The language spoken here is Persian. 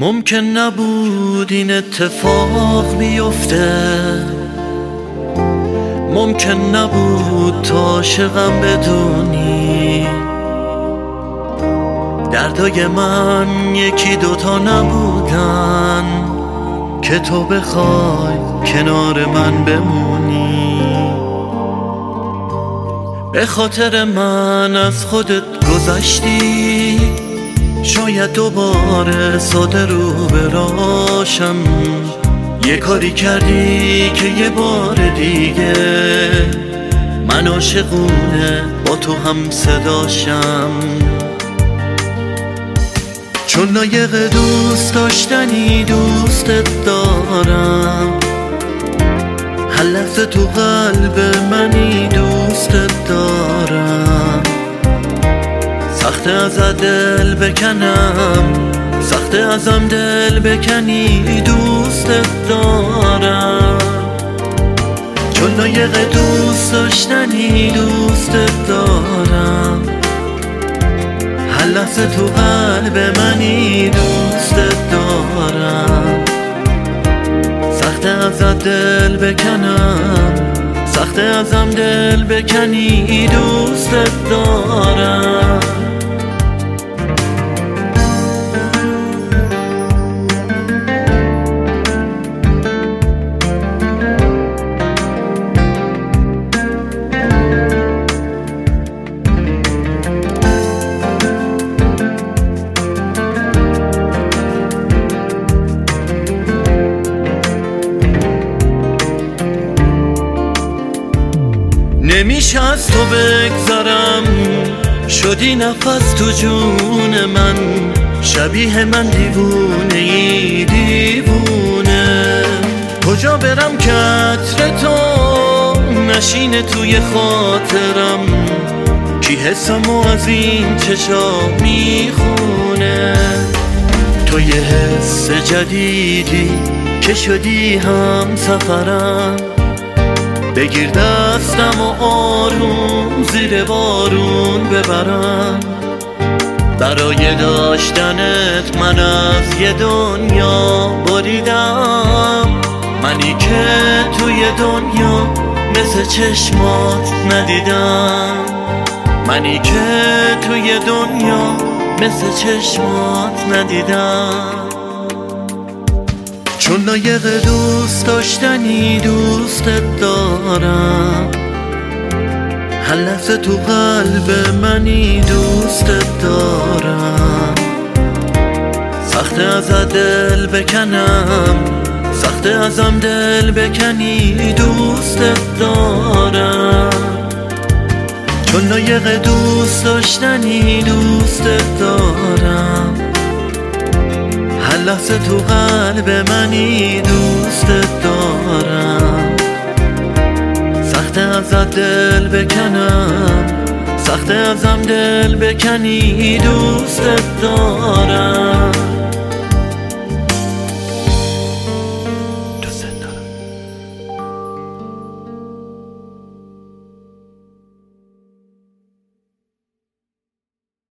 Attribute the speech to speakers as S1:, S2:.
S1: ممکن نبود این اتفاق بیفته، ممکن نبود تا عاشقم بدونی دردای من یکی دوتا نبودن که تو بخوای کنار من بمونی. به خاطر من از خودت گذشتی، شاید دوباره ساده رو براشم. یه کاری کردی که یه بار دیگه من عاشقونه با تو هم صداشم. چون لایق دوست داشتنی دوستت دارم، هر لحظه تو قلب منی دوستت دارم. سخته ازت دل بکنم، سخته ازم دل بکنی دوستت دارم. چون لایق دوست داشتنی دوستت دارم، هر لحظه تو قلب منی دوستت دارم. سخته ازت دل بکنم، سخته ازم دل بکنی دوستت دارم. نمیشه از تو بگذرم، شدی نفس تو جون من. شبیه من دیوونه ای دیوونه، کجا برم که عطر تو نشینه توی خاطرم. کی حسمو از این چشا میخونه. تو یه حس جدیدی که شدی هم سفرم. بگیر دستم و آروم زیر بارون ببرم. برای داشتنت من از یه دنیا بریدم. منی که توی دنیا مثل چشمات ندیدم. منی که توی دنیا مثل چشمات ندیدم. چون لایق دوست داشتنی دوستت دارم، هر لحظه تو قلب منی دوستت دارم. سخته ازت دل بکنم، سخته ازم دل بکنی دوستت دارم. چون لایق دوست داشتنی دوستت دارم، هر لحظه تو قلب منی دوستت دارم. سخته ازت دل بکنم، سخته ازم دل بکنی دوستت دارم.